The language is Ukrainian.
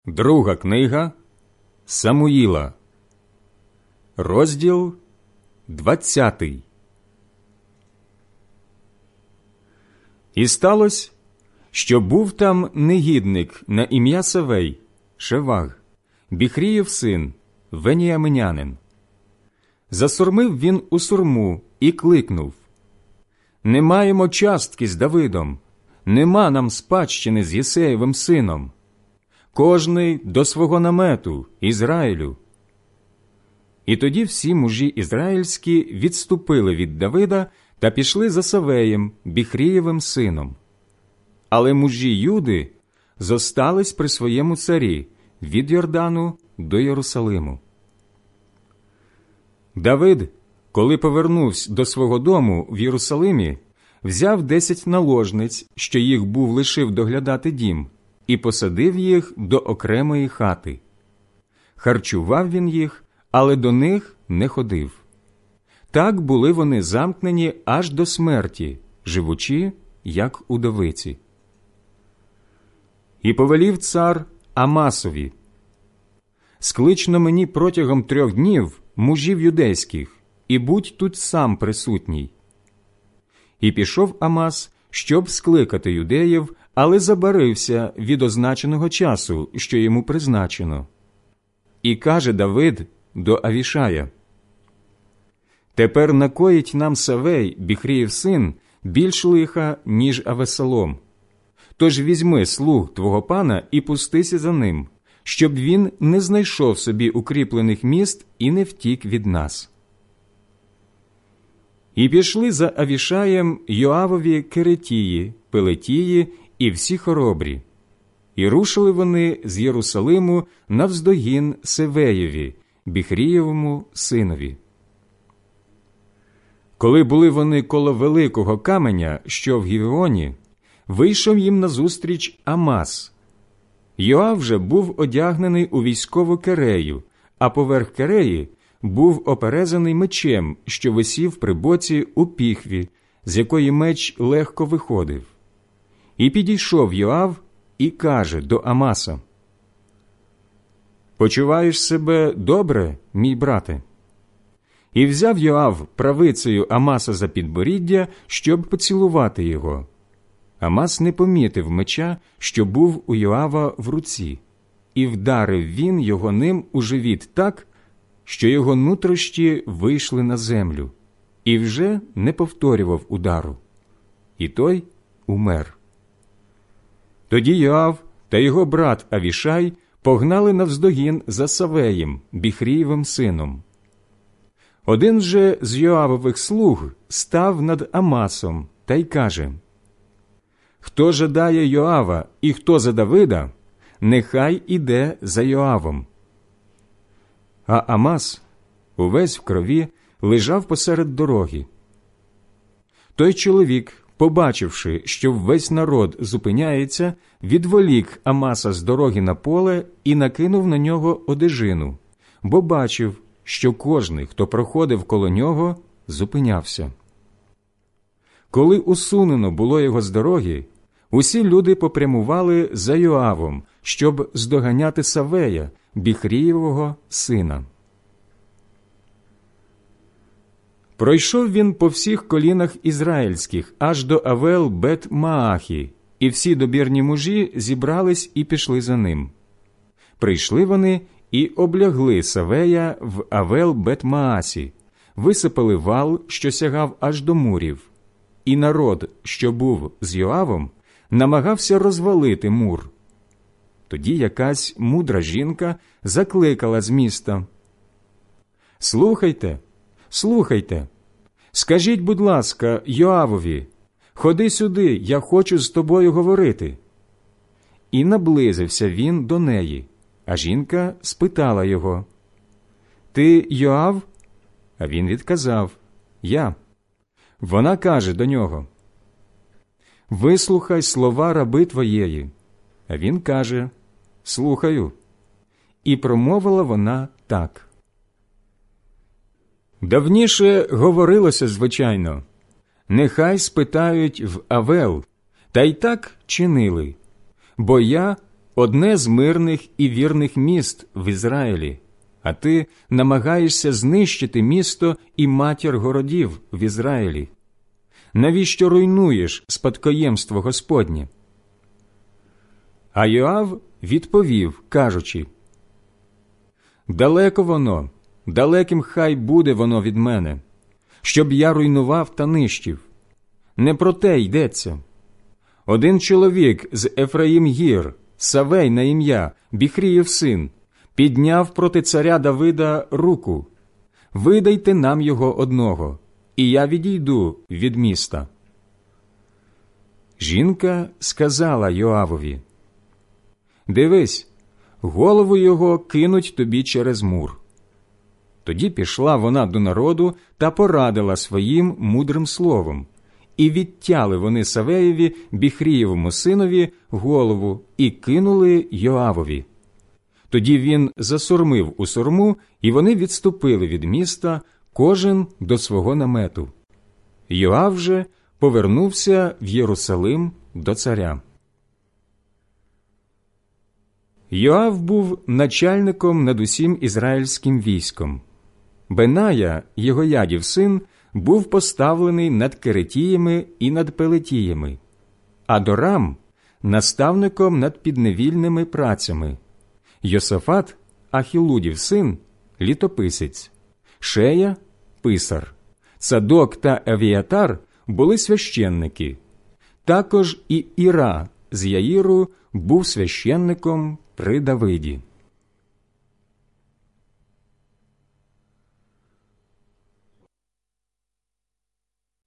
Друга книга Самуїла, розділ 20. І сталося, що був там негідник на ім'я Савей, Шеваг, Біхріїв син, веніаминянин. Засурмив він у сурму і кликнув: «Не маємо частки з Давидом, нема нам спадщини з Єсеєвим сином. Кожний до свого намету, Ізраїлю». І тоді всі мужі ізраїльські відступили від Давида та пішли за Савеєм, Біхрієвим сином. Але мужі Юди зостались при своєму царі від Йордану до Єрусалиму. Давид, коли повернувся до свого дому в Єрусалимі, взяв 10 наложниць, що їх був лишив доглядати дім, і посадив їх до окремої хати. Харчував він їх, але до них не ходив. Так були вони замкнені аж до смерті, живучи, як удовиці. І повелів цар Амасові: «Склично мені протягом 3 днів мужів юдейських, і будь тут сам присутній». І пішов Амас, щоб скликати юдеїв, але забарився від означеного часу, що йому призначено. І каже Давид до Авішая: «Тепер накоїть нам Савей, Біхріїв син, більш лиха, ніж Авесолом. Тож візьми слуг твого пана і пустися за ним, щоб він не знайшов собі укріплених міст і не втік від нас». І пішли за Авішаєм Йоавові Керетії, Пелетії і всі хоробрі. І рушили вони з Єрусалиму навздогін Севеєві, Біхрієвому синові. Коли були вони коло великого каменя, що в Гівеоні, вийшов їм назустріч Амас. Йоав же був одягнений у військову керею, а поверх кереї був оперезаний мечем, що висів при боці у піхві, з якої меч легко виходив. І підійшов Йоав і каже до Амаса: «Почуваєш себе добре, мій брате?» І взяв Йоав правицею Амаса за підборіддя, щоб поцілувати його. Амас не помітив меча, що був у Йоава в руці, і вдарив він його ним у живіт так, що його нутрощі вийшли на землю, і вже не повторював удару. І той умер. Тоді Йоав та його брат Авішай погнали навздогін за Савеєм, Біхрієвим сином. Один же з Йоавових слуг став над Амасом та й каже: «Хто жадає Йоава і хто за Давида, нехай іде за Йоавом». А Амас, увесь в крові, лежав посеред дороги. Той чоловік, побачивши, що весь народ зупиняється, відволік Амаса з дороги на поле і накинув на нього одежину, бо бачив, що кожний, хто проходив коло нього, зупинявся. Коли усунено було його з дороги, усі люди попрямували за Йоавом, щоб здоганяти Савея, Біхрієвого сина. Пройшов він по всіх колінах ізраїльських аж до Авел-Бет-Маахі, і всі добірні мужі зібрались і пішли за ним. Прийшли вони і облягли Савея в Авел-Бет-Маасі, висипали вал, що сягав аж до мурів, і народ, що був з Йоавом, намагався розвалити мур. Тоді якась мудра жінка закликала з міста: «Слухайте, слухайте, скажіть, будь ласка, Йоавові, ходи сюди, я хочу з тобою говорити». І наблизився він до неї, а жінка спитала його: «Ти Йоав?» А він відказав: «Я». Вона каже до нього: «Вислухай слова раби твоєї». А він каже: «Слухаю». І промовила вона так: «Давніше говорилося, звичайно, нехай спитають в Авел, та й так чинили, бо я одне з мирних і вірних міст в Ізраїлі, а ти намагаєшся знищити місто і матір городів в Ізраїлі. Навіщо руйнуєш спадкоємство Господнє?» А Йоав відповів, кажучи: «Далеко воно, далеким хай буде воно від мене, щоб я руйнував та нищив. Не про те йдеться. Один чоловік з Ефраїм-гір, Савей на ім'я, Біхріїв син, підняв проти царя Давида руку. Видайте нам його одного, і я відійду від міста». Жінка сказала Йоавові: «Дивись, голову його кинуть тобі через мур». Тоді пішла вона до народу та порадила своїм мудрим словом, і відтяли вони Савеєві, Біхрієвому синові, голову і кинули Йоавові. Тоді він засурмив у сурму, і вони відступили від міста, кожен до свого намету. Йоав же повернувся в Єрусалим до царя. Йоав був начальником над усім ізраїльським військом. Беная, Єгоядів син, був поставлений над Керетіями і над Пелетіями, а Дорам – наставником над підневільними працями. Йосафат, Ахілудів син, літописець, Шея – писар, Цадок та Евіатар були священники. Також і Іра з Яїру був священником при Давиді.